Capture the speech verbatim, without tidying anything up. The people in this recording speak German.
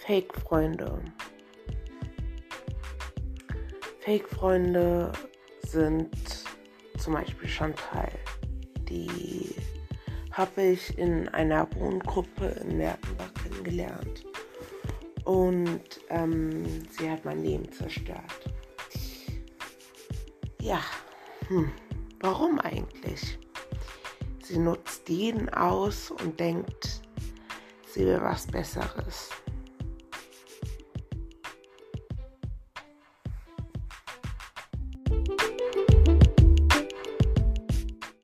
Fake-Freunde. Fake-Freunde sind zum Beispiel Chantal. Die habe ich in einer Wohngruppe in Mertenbach kennengelernt. Und ähm, sie hat mein Leben zerstört. Ja, hm, warum eigentlich? Sie nutzt jeden aus und denkt, sie will was Besseres.